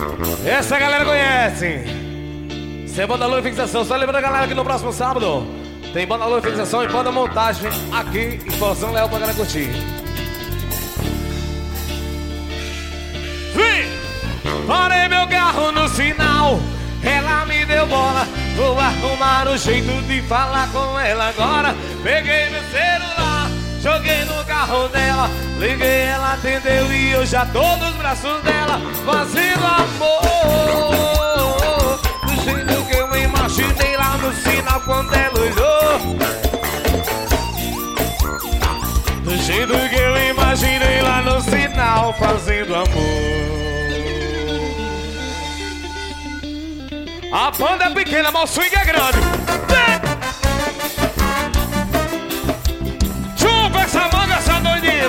Essa galera conhece. Você banda Lua e Fixação. Só lembrando a galera que no próximo sábado tem banda Lua e Fixação e banda Montagem aqui em São Léo pra galera curtir. Vim! Parei meu carro no sinal, ela me deu bola. Vou arrumar um jeito de falar com ela agora. Peguei meu celular, joguei no carro dela, liguei, ela atendeu e eu já tô nos braços dela, fazendo amor do jeito que eu imaginei lá no sinal quando ela olhou. Do jeito que eu imaginei lá no sinal, fazendo amor. A banda é pequena, mas o swing é grande. Chupa essa manga, essa doidinha.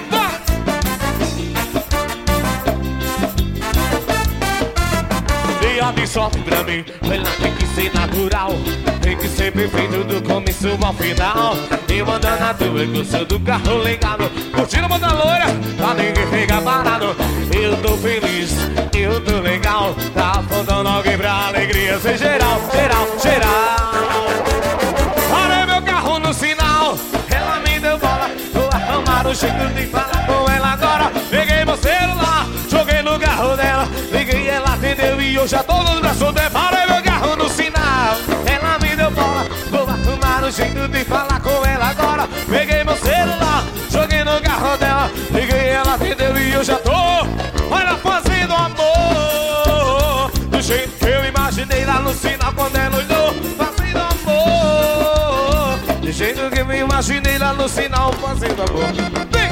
Dia de sorte pra mim, ela tem que ser natural, tem que ser perfeito do começo ao final. Eu andando na tua, gostando do carro ligado, curtindo a banda loira, pra ninguém ficar parado. Eu tô feliz, eu tô legal, tá faltando alguém pra alegria ser geral, geral, geral. Parei meu carro no sinal, ela me deu bola, vou arrumar um jeito de falar com ela agora. Peguei meu celular, joguei no carro dela, liguei, ela atendeu e eu já tô nos braços dela. Parei meu carro no sinal, ela me deu bola, vou arrumar um jeito de falar com ela agora. Peguei meu celular, joguei no carro dela, liguei, ela atendeu e eu já tô, olha, fazendo amor do jeito que eu imaginei lá no sinal quando ela olhou. Fazendo amor do jeito que eu imaginei lá no sinal, fazendo amor. Vem!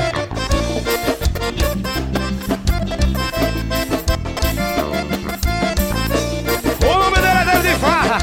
O nome dela é Deus de Farra.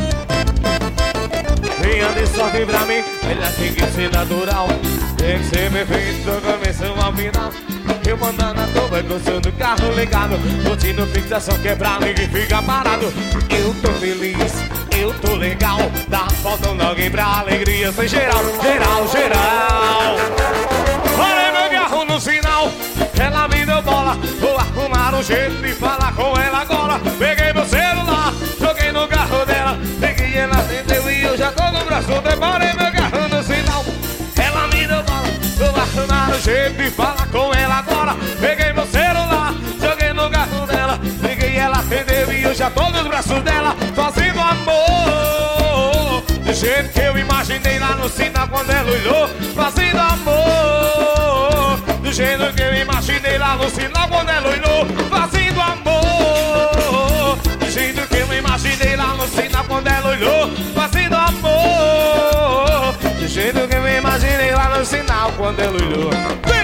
Venha de sorte pra mim, ela tem que ser natural, tem que ser perfeito do começo ao final. Eu mandando a toba, gostando do carro ligado, curtindo fixação que é pra ninguém ficar parado. Eu tô feliz, eu tô legal, tá faltando alguém pra alegria ser geral, geral, geral. Parei meu carro no sinal, ela me deu bola, vou arrumar um jeito de falar com ela agora. Peguei meu celular, joguei no carro dela, peguei, ela atendeu e eu já tô no braço dela. Parei meu carro no sinal, ela me deu bola, vou arrumar um jeito de falar com ela agora. Peguei meu celular, joguei no carro dela, liguei, ela atendeu e eu já tô nos braços dela, fazendo amor do jeito que eu imaginei lá no sinal quando ela olhou. Fazendo amor do jeito que eu imaginei lá no sinal quando ela olhou. Fazendo amor do jeito que eu imaginei lá no sinal quando ela olhou. Fazendo amor do jeito que eu imaginei lá no sinal quando ela olhou.